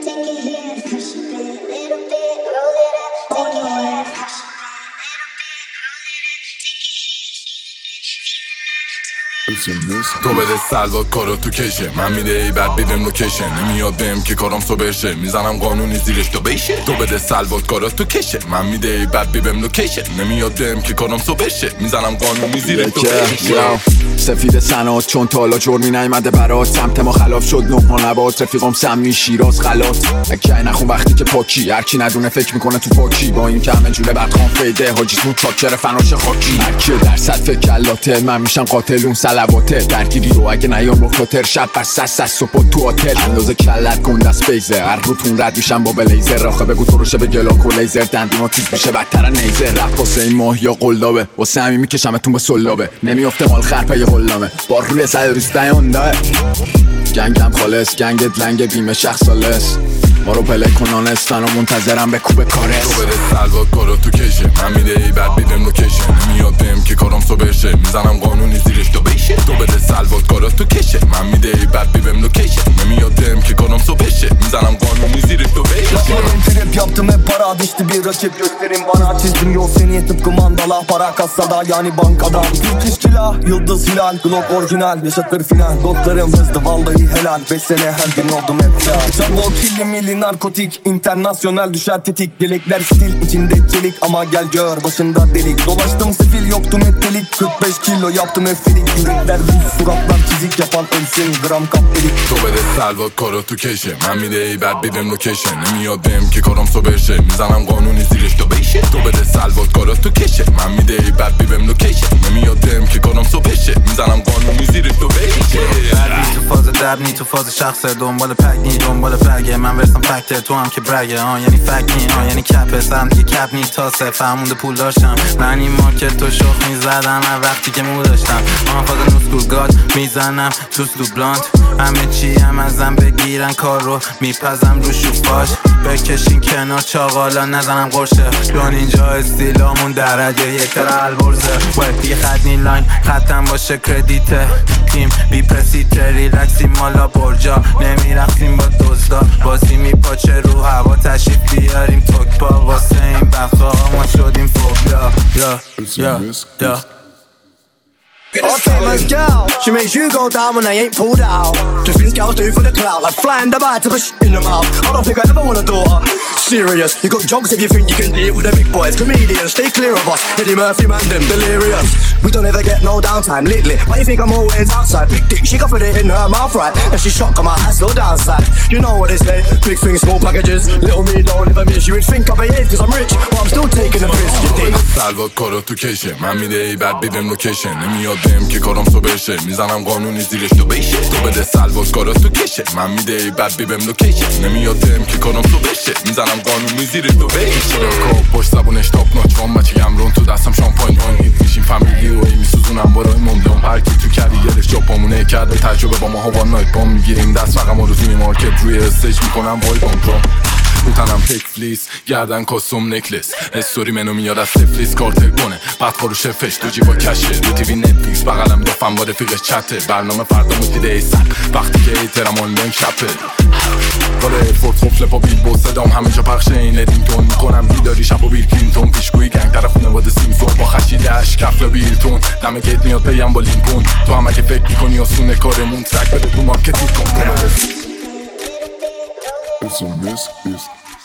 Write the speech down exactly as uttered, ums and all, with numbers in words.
تو بده سلوات کارا تو کشه، من میده ای بد بیبم لوکیشن، نمیاد بهم که کارام سوبرشه، میزنم قانونی زیرش تو بیشه. تو بده سلوات کارا تو کشه، من میده ای بد بیبم لوکیشن، نمیاد بهم که کارام سوبرشه، میزنم قانونی زیرش تو بیشه. سفید سنات چون تالا جرمی نیمده برات، سمت ما خلاف شد نقما نبات، رفیقم سمی شیراز خلات. اکی نخون وقتی که پاکی، هرکی ندونه فکر میکنه تو پاکی، با این که همه جوله بدخوان فیده حاجیتون چاکر فناش خاکی. هرکی درصد فکر کلاته، من میشم قاتل اون سلواته، درگیری رو اگه نیام رخلاتر شب بس سس سس صبح تو آتل. اندازه کلت گنده از بیزه، هر روتون رد میشم با بلیزر، راخه بگو تو روشه به گلاک و لیزر، دندونا تیز میشه بدتر نیزر. رفت واسه این ماه یا قلابه، واسه همین میکشمتون به سلابه، نمیافته مال خرپه یه غلامه، بار روی صد ریسته هونده. گنگم خالص، گنگت لنگ بیمه شخص سالس، ما رو پله کنان استن و منتظرم به کوب کارس. تو بده سلوات کارا تو کشه، من میده ای بد بیبم لوکیشن، نمیاد بهم که کارام سوبرشه، میزنم قانونی زیرش تو بیشه. تو بده سلوات کارا تو کشه، من میده ای بد بیبم لوکیشن، nemiyor dem ki konum sobeşe Mizanem konum iziri sobeşe Yapıyorum trip yaptım hep para düştü bir rakip gösterin bana Çizdim yol seni tıpkı mandala para kasada yani bankadan Türk işkila yıldız hilal Glock orijinal yaşatır final Dotlarım hızlı vallahi helal Beş sene her gün oldum hep ya Çabuk killi milli narkotik internasyonel düşer tetik Yelekler stil içinde çelik ama gel gör başında delik Dolaştım sefil yoktum hep delik kırk beş kilo yaptım hep filik Yürekler düz suratlar çizik yapan ölsün gram kaptelik تو بده سلوات کارا تو کشه من میده ای بد بیبم لوکیشن نمیاد بهم که کارم سوبرشه میزنم قانونی زیرش تو بیشه تو بده سلوات کارا تو کشه من میده ای بد بیبم لوکیشن نمیاد بهم که کارم سوبرشه میزنم قانونی زیرش تو بیشه هر تو فاز درنی تو فاز شخصه دنبال پگنی دنبال پگه من ورسم فکته تو هم که برگه ها یعنی فکنی ها یعنی کپه سرم دیگه کپ نی تاسه فهمونده پول داشتم من این مارکت تو شخ میزدم هر وقتی که مو داشتم آن فاز نوسکول گاد میزنم تو سلو بلانت همه چی هم ازم بگیرن کار رو میپزم رو شوفاش بکشین کنار چاقالا نزنم قرشه بیان اینجا استیلامون درجه یک تر البرزه باید دیگه خط نی لاین خطم باشه کردیته تیم بی پرسیته ریلکسی مالا برجا نمیرختیم با دزدا بازی میپاچه رو هوا تشریف بیاریم توک با واسه این بخا ما شدیم فوبیا یا یا یا Okay, let's go. She makes you go down when I ain't pulled out. Just these girls do for the clout, like flying the bite to push in the mouth. I don't think I ever want a daughter. Serious, you got jokes if you think you can deal with the big boys. Comedians, stay clear of us. Eddie Murphy, man, them delirious. We don't ever get no downtime lately. Why you think I'm always outside? Big dick, she got put it in her mouth right. And she shocked on my ass, slow downside. You know what they say, big things, small packages. Little me don't ever miss. You would think I behave cause I'm rich, but I'm still taking the piss. You think? سلوات کارا تو کشه من میده ای بد بیبم لوکیشن نمیاد بهم که کارم سوبرشه میزنم قانونی زیرش تو بیشه تو بده سلوات کارا تو کشه من میده ای بد بیبم لوکیشن نمیاد بهم که کارم سوبرشه میزنم قانونی زیرش تو بیشه کوپ پشت زبونش تاپ ناچ وام بچه گمرون تو دستم شامپاین وان هیت میشیم فامیلی و ای میسوزونم برای مملون هر کی تو کریرش جاپامونه کرده تجربه با ما ها وان نایت بام میگیریم دست فقط ما رو توی مارکت روی استیج میکنم وای بام پرو رو تنم تک فلیس گردن کاسوم نکلس استوری منو میاد از سفلیس کارتل کنه بعد خورو شفش تو جیبا کشه رو تیوی نتفلیکس بغلم دافم با رفیقش چته برنامه فردا مفیده ایسن وقتی که ایترم آنلاین شپه کار ایرفورد خفله پا بیل بود صدام همه جا پخشه این ادینگتون میکنم بیداری شب و بیل کلینتون پیشگوی گنگ طرف خونواده سیمسون با خشیدش کفل بیلتون دم گیت میاد پیم با لینکون تو هم اگه فکر میکنی آسونه کارمون ترک بده تو مارکت میکن It's a miss, it's